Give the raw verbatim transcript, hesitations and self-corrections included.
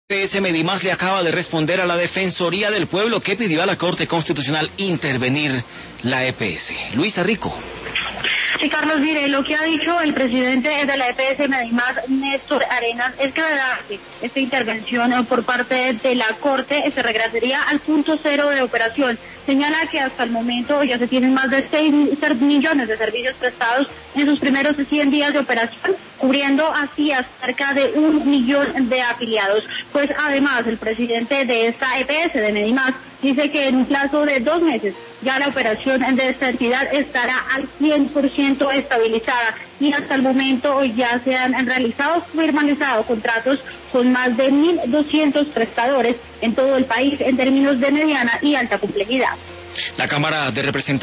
E P S Medimás le acaba de responder a la Defensoría del Pueblo que pidió a la Corte Constitucional intervenir la E P S. Luisa Rico. Sí, Carlos, mire, lo que ha dicho el presidente de la E P S Medimás, Néstor Arenas, es que de darse esta intervención por parte de la Corte se regresaría al punto cero de operación. Señala que hasta el momento ya se tienen más de seis millones de servicios prestados en sus primeros cien días de operación, cubriendo así a cerca de un millón de afiliados. Pues además, el presidente de esta E P S de Medimás dice que en un plazo de dos meses ya la operación de esta entidad estará al cien por ciento estabilizada y hasta el momento ya se han realizado, formalizado contratos con más de mil doscientos prestadores en todo el país en términos de mediana y alta complejidad. La Cámara de Representantes